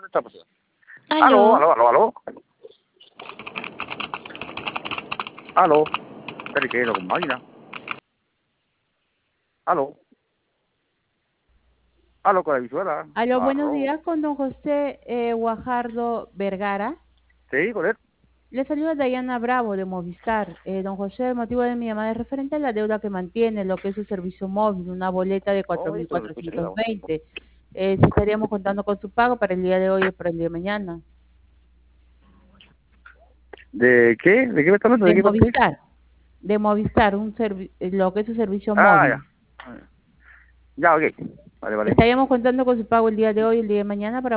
está pasando? Aló. Aló. Aló. Espera que con máquina. Aló. Aló, con la visuela. Aló, buenos días con don José Guajardo Vergara. Sí, con él. Le saluda Dayana Bravo de Movistar. Don José, el motivo de mi llamada es referente a la deuda que mantiene, lo que es su servicio móvil, una boleta de Esto no lo escucha ya. 4.420. Si estaríamos contando con su pago para el día de hoy o para el día de mañana. ¿De qué? ¿De qué me está hablando? ¿De De qué parte? Movistar. De Movistar, lo que es su servicio Ah, móvil. ya. Ya, ok. Vale. Estaríamos contando con su pago el día de hoy y el día de mañana para